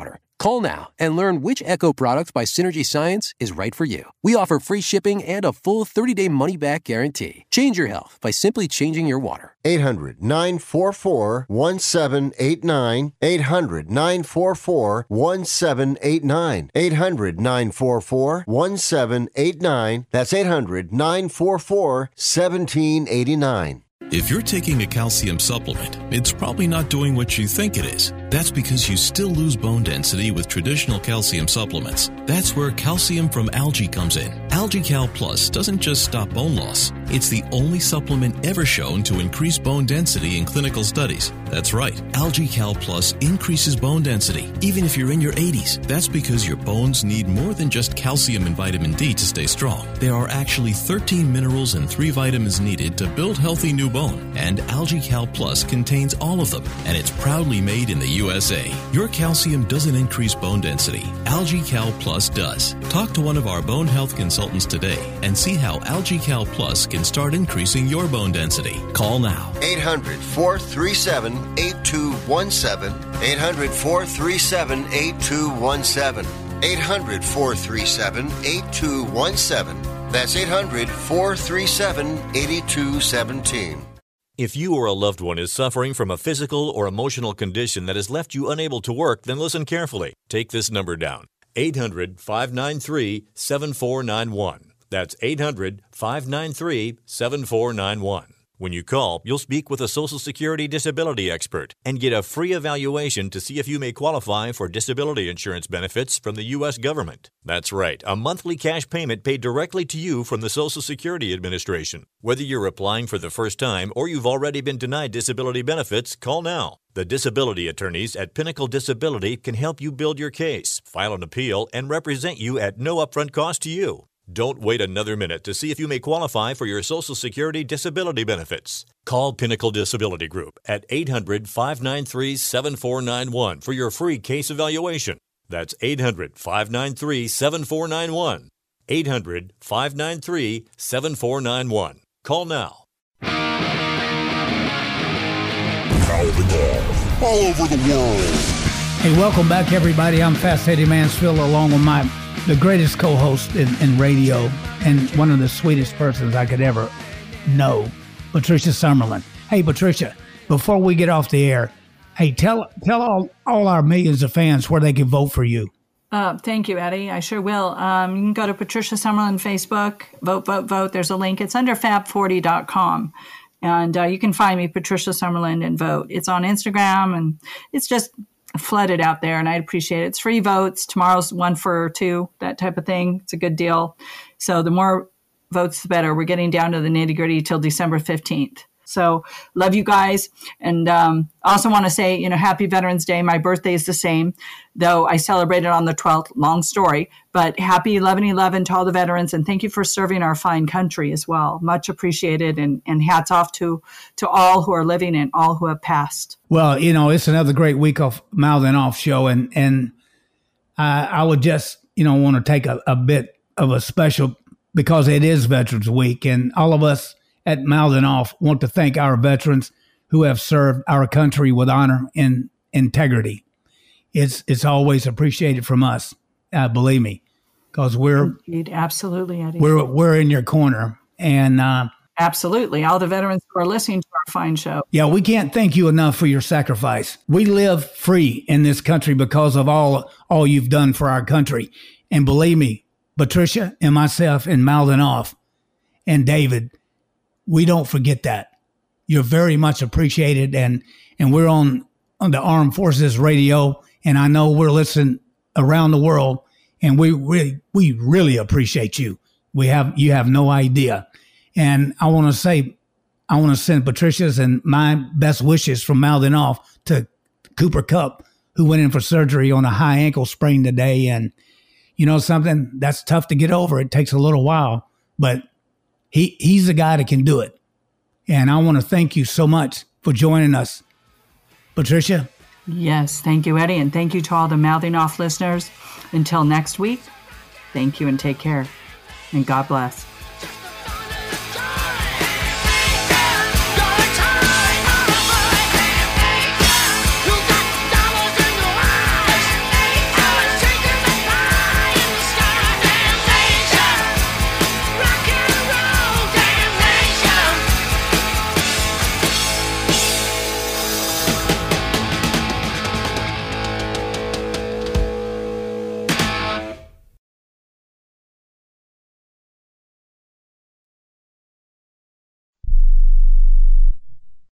Call now and learn which Echo product by Synergy Science is right for you. We offer free shipping and a full thirty-day money-back guarantee. Change your health by simply changing your water.
eight hundred, nine four four, one seven eight nine. eight hundred, nine four four, one seven eight nine. eight hundred, nine four four, one seven eight nine. That's eight hundred, nine four four, one seven eight nine.
If you're taking a calcium supplement, it's probably not doing what you think it is. That's because you still lose bone density with traditional calcium supplements. That's where calcium from algae comes in. AlgaeCal Plus doesn't just stop bone loss. It's the only supplement ever shown to increase bone density in clinical studies. That's right. AlgaeCal Plus increases bone density, even if you're in your eighties. That's because your bones need more than just calcium and vitamin D to stay strong. There are actually thirteen minerals and three vitamins needed to build healthy new bone. And AlgaeCal Plus contains all of them, and it's proudly made in the U S A. Your calcium doesn't increase bone density. AlgaeCal Plus does. Talk to one of our bone health consultants today and see how AlgaeCal Plus can start increasing your bone density. Call now.
eight hundred, four three seven, eight two one seven. eight hundred, four three seven, eight two one seven. eight hundred, four three seven, eight two one seven. That's eight hundred, four three seven, eight two one seven.
If you or a loved one is suffering from a physical or emotional condition that has left you unable to work, then listen carefully. Take this number down. eight hundred, five nine three, seven four nine one. That's eight hundred, five nine three, seven four nine one. When you call, you'll speak with a Social Security disability expert and get a free evaluation to see if you may qualify for disability insurance benefits from the U S government. That's right, a monthly cash payment paid directly to you from the Social Security Administration. Whether you're applying for the first time or you've already been denied disability benefits, call now. The disability attorneys at Pinnacle Disability can help you build your case, file an appeal, and represent you at no upfront cost to you. Don't wait another minute to see if you may qualify for your Social Security disability benefits. Call Pinnacle Disability Group at eight hundred, five nine three, seven four nine one for your free case evaluation. That's eight hundred, five nine three, seven four nine one. eight hundred, five nine three, seven four nine one. Call now.
All over the world.
Hey, welcome back, everybody. I'm Fast Eddie Mansfield, along with my the greatest co-host in, in radio and one of the sweetest persons I could ever know, Patricia Summerlin. Hey, Patricia, before we get off the air, hey, tell tell all, all our millions of fans where they can vote for you.
Uh, thank you, Eddie. I sure will. Um, you can go to Patricia Summerlin Facebook, vote, vote, vote. There's a link. It's under fab forty dot com. And uh, you can find me, Patricia Summerlin, and vote. It's on Instagram, and it's just flooded out there, and I'd appreciate it. It's free votes. Tomorrow's one for two, that type of thing. It's a good deal. So the more votes, the better. We're getting down to the nitty-gritty till December fifteenth. So love you guys. And um, also want to say, you know, happy Veterans Day. My birthday is the same, though I celebrated on the twelfth. Long story. But happy eleven eleven to all the veterans. And thank you for serving our fine country as well. Much appreciated. And, and hats off to, to all who are living and all who have passed.
Well, you know, it's another great week of Mouthing Off show. And, and uh, I would just, you know, want to take a, a bit of a special, because it is Veterans Week. And all of us at Mouthing Off want to thank our veterans who have served our country with honor and integrity. It's it's always appreciated from us, uh, believe me, because we're
Indeed, absolutely, Eddie.
we're we're in your corner, and uh,
absolutely all the veterans who are listening to our fine show.
Yeah, we can't thank you enough for your sacrifice. We live free in this country because of all all you've done for our country, and believe me, Patricia and myself and Mouthing Off and David, we don't forget that. You're very much appreciated, and and we're on, on the Armed Forces Radio, and I know we're listening around the world, and we really, we really appreciate you. We have you have no idea. And I want to say, I want to send Patricia's and my best wishes from Mouthing Off to Cooper Kupp, who went in for surgery on a high ankle sprain today. And you know something, that's tough to get over. It takes a little while, but he he's the guy that can do it. And I want to thank you so much for joining us, Patricia.
Yes, thank you, Eddie, and thank you to all the Mouthing Off listeners. Until next week, thank you and take care, and God bless.